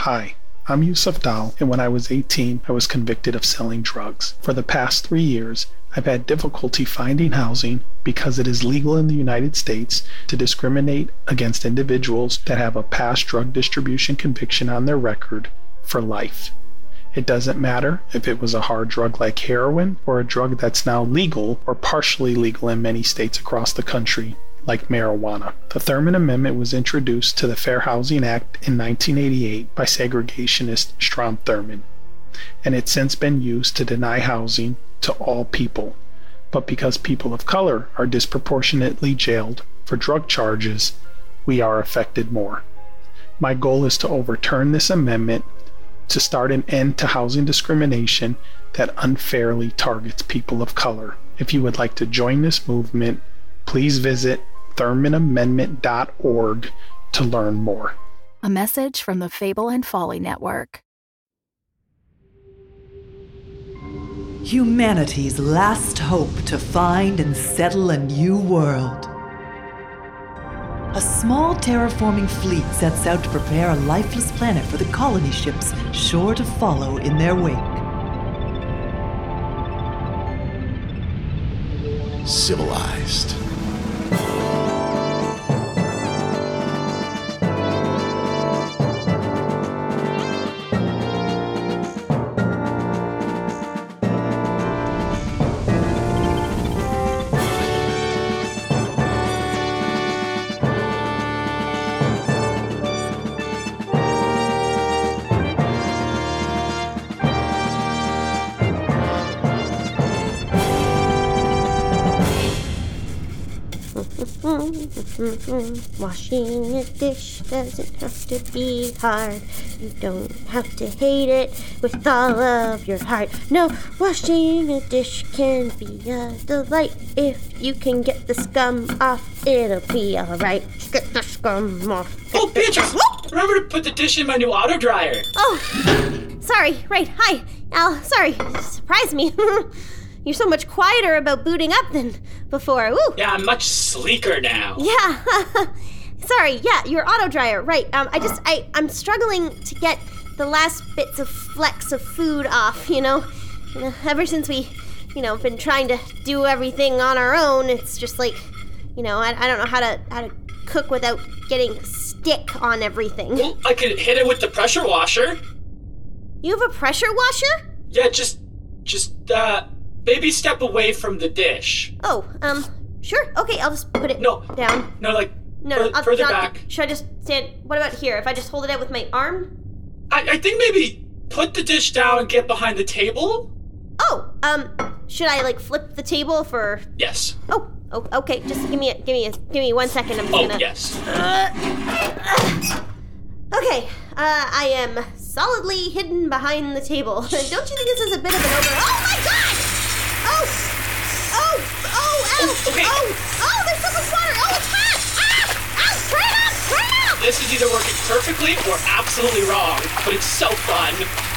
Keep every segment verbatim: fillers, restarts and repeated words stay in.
Hi, I'm Yusuf Dal, and when I was eighteen, I was convicted of selling drugs. For the past three years, I've had difficulty finding housing because it is legal in the United States to discriminate against individuals that have a past drug distribution conviction on their record for life. It doesn't matter if it was a hard drug like heroin or a drug that's now legal or partially legal in many states across the country, like marijuana. The Thurmond Amendment was introduced to the Fair Housing Act in nineteen eighty-eight by segregationist Strom Thurmond, and it's since been used to deny housing to all people. But because people of color are disproportionately jailed for drug charges, we are affected more. My goal is to overturn this amendment to start an end to housing discrimination that unfairly targets people of color. If you would like to join this movement, please visit thurmond amendment dot org to learn more. A message from the Fable and Folly Network. Humanity's last hope to find and settle a new world. A small terraforming fleet sets out to prepare a lifeless planet for the colony ships sure to follow in their wake. Civilized. Washing a dish doesn't have to be hard. You don't have to hate it with all of your heart. No, washing a dish can be a delight. If you can get the scum off, it'll be alright. Get the scum off. Oh, Beatrice! Remember to put the dish in my new auto dryer. Oh, sorry. Right. Hi, Al. Sorry. Surprised me. You're so much quieter about booting up than before. Woo. Yeah, I'm much sleeker now. Yeah. Sorry. Yeah, your auto dryer. Right. Um, I just I I'm struggling to get the last bits of flecks of food off. You know, you know ever since we, you know, been trying to do everything on our own, it's just like, you know, I I don't know how to how to cook without getting stick on everything. Well, I could hit it with the pressure washer. You have a pressure washer? Yeah, just just uh. Baby step away from the dish. Oh, um, sure. Okay, I'll just put it no, down. No, like, no, fur- no, further not, back. Should I just stand, what about here? If I just hold it out with my arm? I, I think maybe put the dish down and get behind the table. Oh, um, should I, like, flip the table for... Yes. Oh, oh okay, just give me a, give me a, give me one second. I'm just oh, gonna... yes. Uh, okay, uh, I am solidly hidden behind the table. Don't you think this is a bit of an over... Oh my god! Oh! Oh! Oh! Ow! Oh, okay. Oh! Oh! There's so much water! Oh, it's hot! Ah! Ow! Turn it up! Turn it up! This is either working perfectly or absolutely wrong, but it's so fun.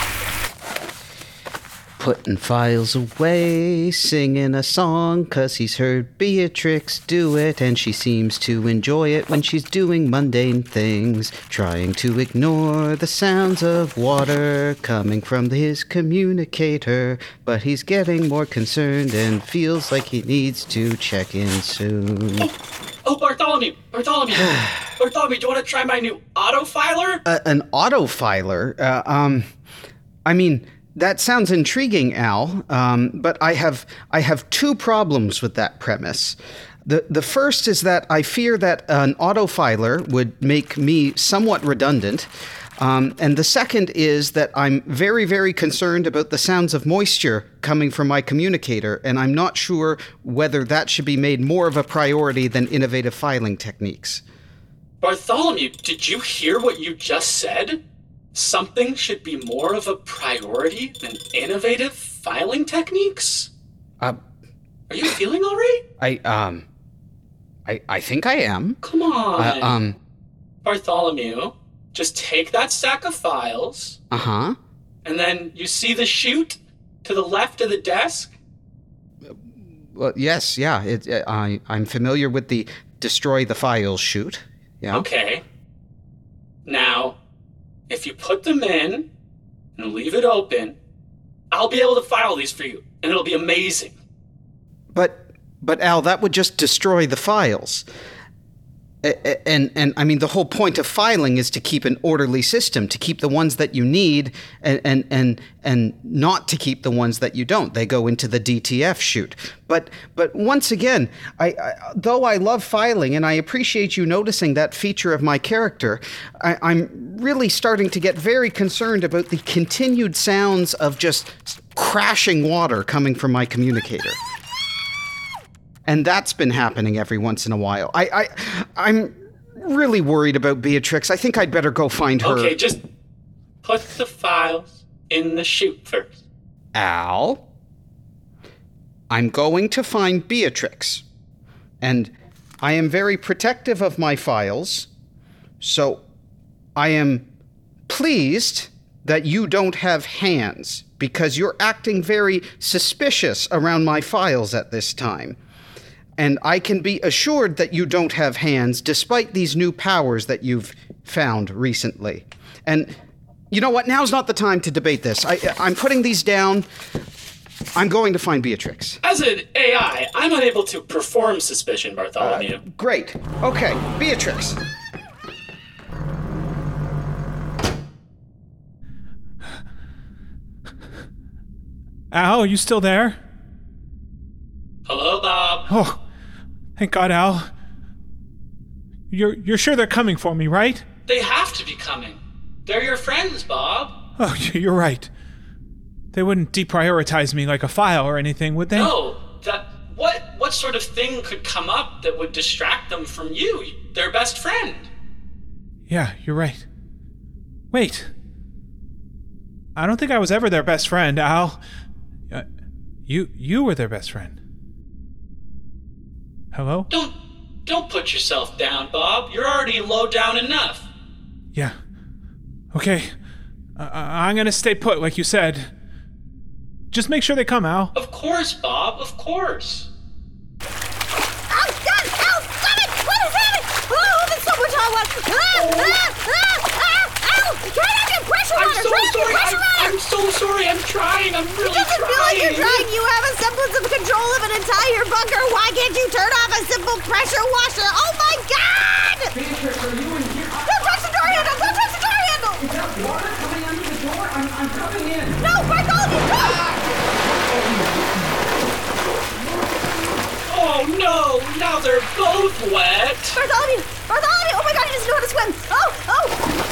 Putting files away, singing a song, 'cause he's heard Beatrix do it, and she seems to enjoy it when she's doing mundane things, trying to ignore the sounds of water coming from his communicator, but he's getting more concerned and feels like he needs to check in soon. Oh, oh Bartholomew, Bartholomew, Bartholomew, do you want to try my new autofiler? Uh, an autofiler? Uh, um, I mean... That sounds intriguing, Al, um, but I have I have two problems with that premise. The the first is that I fear that an autofiler would make me somewhat redundant, um, and the second is that I'm very, very concerned about the sounds of moisture coming from my communicator, and I'm not sure whether that should be made more of a priority than innovative filing techniques. Bartholomew, did you hear what you just said? Something should be more of a priority than innovative filing techniques? Uh, Are you feeling all right? I, um, I, I think I am. Come on. Uh, um, Bartholomew, just take that stack of files. Uh-huh. And then you see the chute to the left of the desk? Well, yes, yeah. It, it, I, I'm familiar with the destroy the files chute. Yeah. Okay. Now... if you put them in and leave it open, I'll be able to file these for you, and it'll be amazing. But, but Al, that would just destroy the files. And, and, and I mean, the whole point of filing is to keep an orderly system, to keep the ones that you need and, and, and, and not to keep the ones that you don't. They go into the D T F chute. But, but once again, I, I, though I love filing and I appreciate you noticing that feature of my character, I, I'm really starting to get very concerned about the continued sounds of just crashing water coming from my communicator. And that's been happening every once in a while. I, I, I'm really worried about Beatrix. I think I'd better go find her. Okay, just put the files in the chute first. Al, I'm going to find Beatrix. And I am very protective of my files. So I am pleased that you don't have hands, because you're acting very suspicious around my files at this time. And I can be assured that you don't have hands, despite these new powers that you've found recently. And you know what? Now's not the time to debate this. I, I'm putting these down. I'm going to find Beatrix. As an A I, I'm unable to perform suspicion, Bartholomew. Uh, great. Okay, Beatrix. Al, are you still there? Hello, Bob. Oh, thank God, Al. You're you're sure they're coming for me, right? They have to be coming. They're your friends, Bob. Oh, you're right. They wouldn't deprioritize me like a file or anything, would they? No, that what what sort of thing could come up that would distract them from you, their best friend? Yeah, you're right. Wait. I don't think I was ever their best friend, Al. Uh, you you were their best friend. Hello? Don't don't put yourself down, Bob. You're already low down enough. Yeah. Okay. Uh, I'm gonna stay put, like you said. Just make sure they come, Al. Of course, Bob. Of course. Oh, God! Al, stop it! What is happening? Oh, there's so much hot water! Ah, ah, ah, ah, Al, try not to pressure I'm water! so Try not to sorry. pressure I'm, water! I'm so sorry. I'm trying. I'm really It doesn't trying. feel like you're trying. You have a semblance of control of an entire bunker. Why can't you turn off a simple pressure washer? Oh, my God! Beatrix, are you in here? Don't touch the door handle! Don't touch the door handle! Is that water coming under the door? I'm, I'm coming in. No, Bartholomew, no! Oh no! Now they're both wet. Bartholomew! Bartholomew! Oh my God, he doesn't know how to swim! Oh! Oh!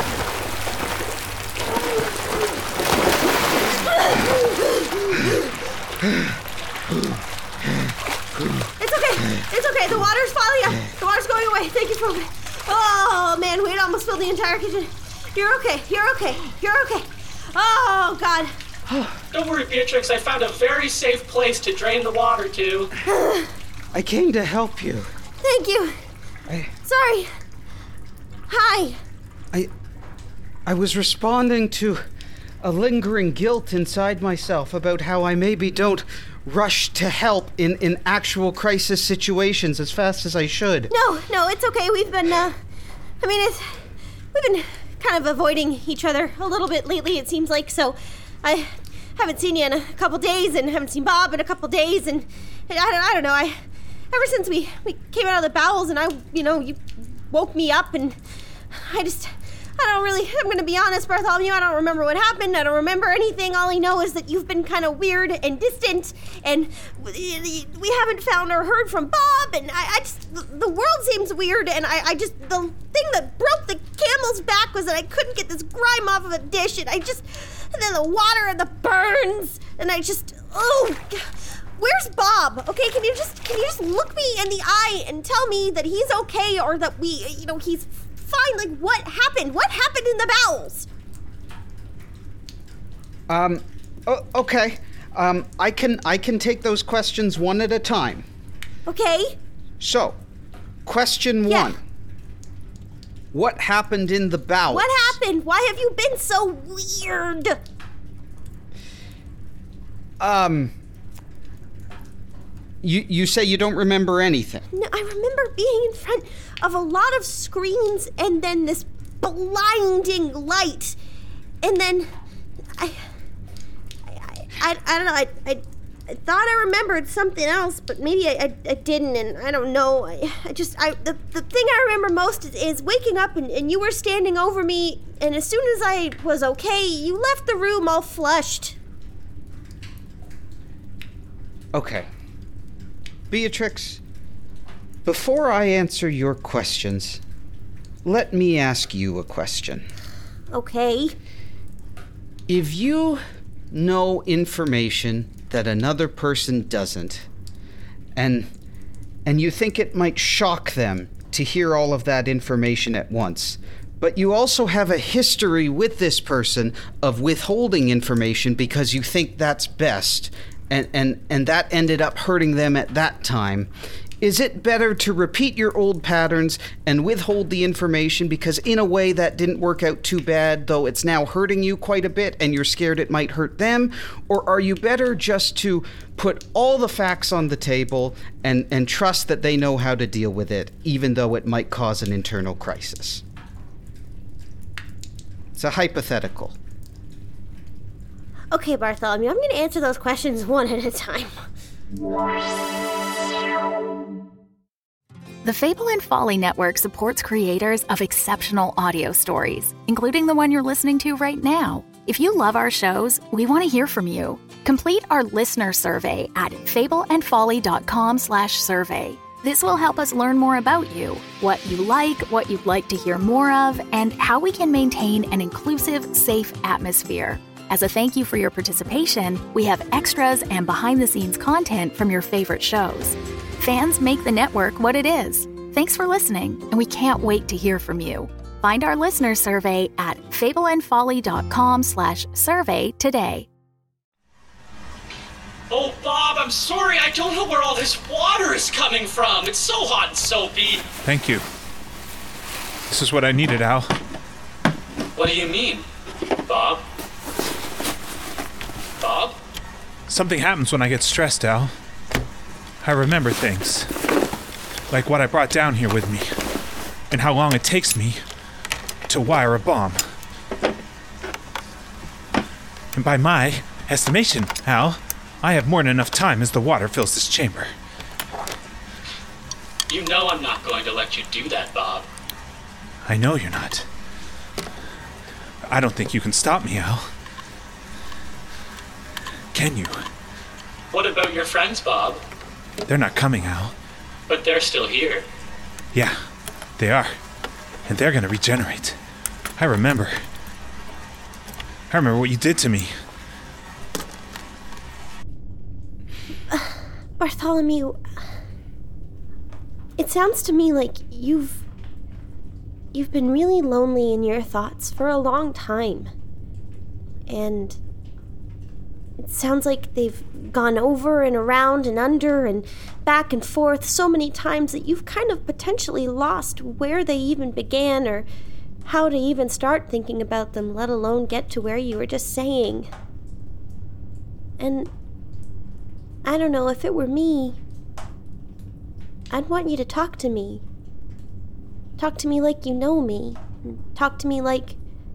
It's okay. It's okay. The water's falling out. The water's going away. Thank you for... Oh, man, we'd almost filled the entire kitchen. You're okay. You're okay. You're okay. Oh, God. Don't worry, Beatrix. I found a very safe place to drain the water to. I came to help you. Thank you. I, Sorry. Hi. I, I was responding to a lingering guilt inside myself about how I maybe don't rush to help in, in actual crisis situations as fast as I should. No, no, it's okay. We've been, uh, I mean, it's, we've been kind of avoiding each other a little bit lately, it seems like, so I haven't seen you in a couple days and haven't seen Bob in a couple days, and, and I don't, I don't know, I, ever since we, we came out of the bowels and I, you know, you woke me up and I just, I don't really, I'm gonna be honest, Bartholomew, I don't remember what happened, I don't remember anything, all I know is that you've been kind of weird and distant, and we haven't found or heard from Bob, and I, I just, the world seems weird, and I, I just, the thing that broke the camel's back was that I couldn't get this grime off of a dish, and I just, and then the water and the burns, and I just, oh, where's Bob? Okay, can you just, can you just look me in the eye and tell me that he's okay, or that we, you know, he's fine? Like, what happened? What happened in the bowels? Um, oh, okay. Um, I can I can take those questions one at a time. Okay. So, question Yeah. one. What happened in the bowels? What happened? Why have you been so weird? Um, you you say you don't remember anything. No, I remember being in front of a lot of screens and then this blinding light. and then I, I, I, I don't know. I, I, I thought I remembered something else, but maybe I, I, I didn't, and I don't know. I, I just, I, the, the thing I remember most is, is waking up and, and you were standing over me, and as soon as I was okay, you left the room all flushed. Okay. Beatrix, before I answer your questions, let me ask you a question. Okay. If you know information that another person doesn't, and and you think it might shock them to hear all of that information at once, but you also have a history with this person of withholding information because you think that's best, and, and, and that ended up hurting them at that time, is it better to repeat your old patterns and withhold the information because in a way that didn't work out too bad, though it's now hurting you quite a bit and you're scared it might hurt them? Or are you better just to put all the facts on the table and, and trust that they know how to deal with it, even though it might cause an internal crisis? It's a hypothetical. Okay, Bartholomew, I'm going to answer those questions one at a time. The Fable and Folly Network supports creators of exceptional audio stories, including the one you're listening to right now. If you love our shows, we want to hear from you. Complete our listener survey at fableandfolly.com slash survey. This will help us learn more about you, what you like, what you'd like to hear more of, and how we can maintain an inclusive, safe atmosphere. As a thank you for your participation, we have extras and behind-the-scenes content from your favorite shows. Fans make the network what it is. Thanks for listening, and we can't wait to hear from you. Find our listener survey at fableandfolly.com slash survey today. Oh, Bob, I'm sorry. I don't know where all this water is coming from. It's so hot and soapy. Thank you. This is what I needed, Al. What do you mean, Bob? Bob? Something happens when I get stressed, Al. I remember things. Like what I brought down here with me. And how long it takes me to wire a bomb. And by my estimation, Al, I have more than enough time as the water fills this chamber. You know I'm not going to let you do that, Bob. I know you're not. I don't think you can stop me, Al. Can you? What about your friends, Bob? They're not coming, Al. But they're still here. Yeah, they are. And they're gonna regenerate. I remember. I remember what you did to me. Uh, Bartholomew, it sounds to me like you've... You've been really lonely in your thoughts for a long time. And it sounds like they've gone over and around and under and back and forth so many times that you've kind of potentially lost where they even began or how to even start thinking about them, let alone get to where you were just saying. And I don't know, if it were me, I'd want you to talk to me. Talk to me like you know me. Talk to me like...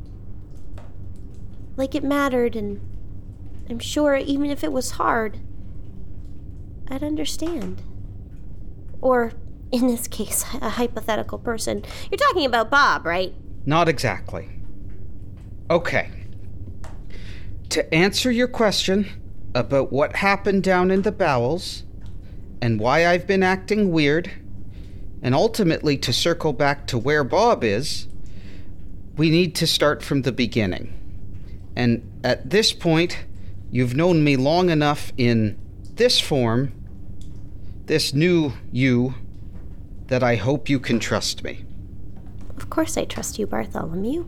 like it mattered, and I'm sure even if it was hard, I'd understand. Or, in this case, a hypothetical person. You're talking about Bob, right? Not exactly. Okay. To answer your question about what happened down in the bowels, and why I've been acting weird, and ultimately to circle back to where Bob is, we need to start from the beginning. And at this point, you've known me long enough in this form, this new you, that I hope you can trust me. Of course I trust you, Bartholomew.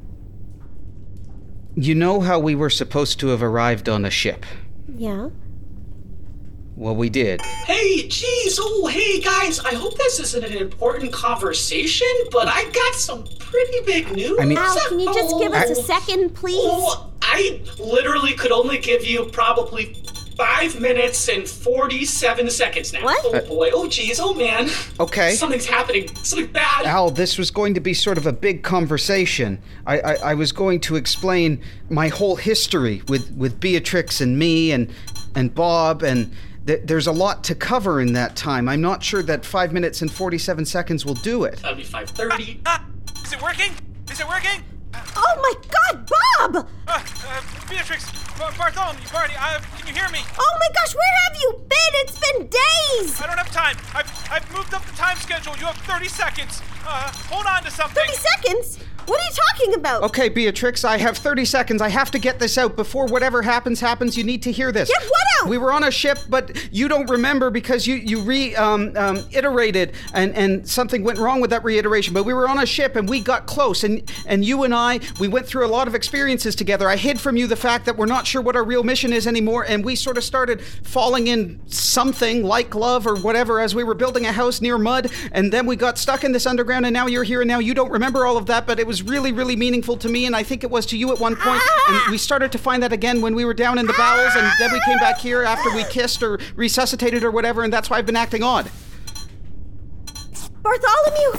You know how we were supposed to have arrived on a ship? Yeah? Well, we did. Hey, geez, oh, hey, guys, I hope this isn't an important conversation, but I got some pretty big news. I mean, Al, can you just give us I, a second, please? Oh, I literally could only give you probably five minutes and forty-seven seconds now. What? Oh boy, oh geez, oh man. Okay. Something's happening, something bad. Al, this was going to be sort of a big conversation. I, I, I was going to explain my whole history with, with Beatrix and me and, and Bob, and th- there's a lot to cover in that time. I'm not sure that five minutes and forty-seven seconds will do it. That'll be five thirty. Ah, ah, is it working? Is it working? Oh my God, Bob! Uh, uh, Beatrix, Bar- Bartholomew, Barney, uh, can you hear me? Oh my gosh, where have you been? It's been days! I don't have time. I've, I've moved up the time schedule. You have thirty seconds. Uh, hold on to something. thirty seconds? What are you talking about? Okay, Beatrix, I have thirty seconds. I have to get this out before whatever happens happens. You need to hear this. Get what out? We were on a ship, but you don't remember because you you re um, um, iterated and and something went wrong with that reiteration. But we were on a ship and we got close, and and you and I we went through a lot of experiences together. I hid from you the fact that we're not sure what our real mission is anymore, and we sort of started falling in something like love or whatever as we were building a house near mud, and then we got stuck in this underground, and now you're here, and now you don't remember all of that, but it was really, really meaningful to me, and I think it was to you at one point, and we started to find that again when we were down in the bowels, and then we came back here after we kissed or resuscitated or whatever, and that's why I've been acting odd. Bartholomew!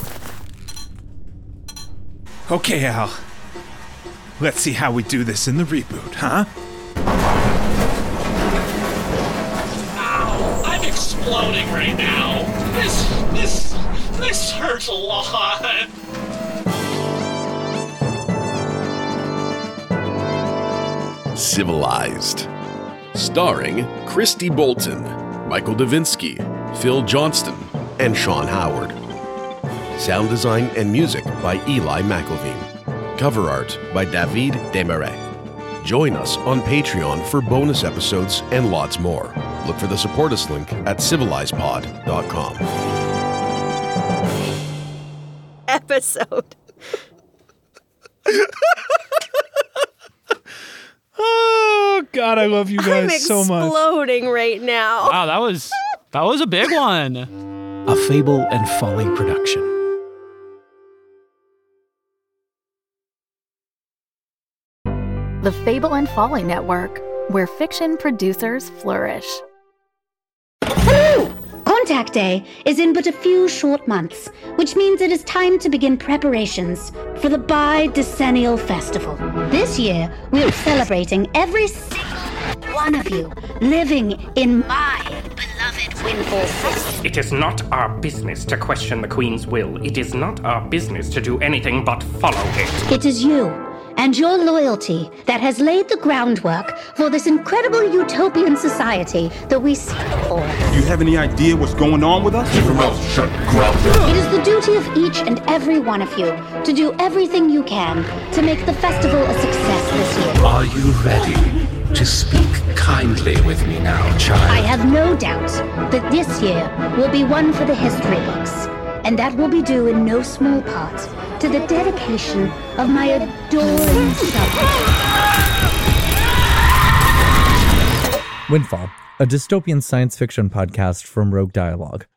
Okay, Al. Let's see how we do this in the reboot, huh? Ow, I'm exploding right now. This, this, this hurts a lot. Civilized. Starring Christy Bolton, Michael Davinsky, Phil Johnston, and Sean Howard. Sound design and music by Eli McElveen. Cover art by David Desmarais. Join us on Patreon for bonus episodes and lots more. Look for the support us link at civilized pod dot com. Episode. Oh God, I love you guys I'm so much. exploding right now. Wow, that was that was a big one. A Fable and Folly production. The Fable and Folly Network, where fiction producers flourish. Hello! Contact Day is in but a few short months, which means it is time to begin preparations for the Bidecennial Festival. This year, we're celebrating every single one of you living in my beloved Windfall City. It is not our business to question the Queen's will. It is not our business to do anything but follow it. It is you and your loyalty that has laid the groundwork for this incredible utopian society that we seek for. Do you have any idea what's going on with us? Keep your mouth shut, Grounder. It is the duty of each and every one of you to do everything you can to make the festival a success this year. Are you ready to speak kindly with me now, child? I have no doubt that this year will be one for the history books, and that will be due in no small part to the dedication of my adoring subjects. Windfall, a dystopian science fiction podcast from Rogue Dialogue.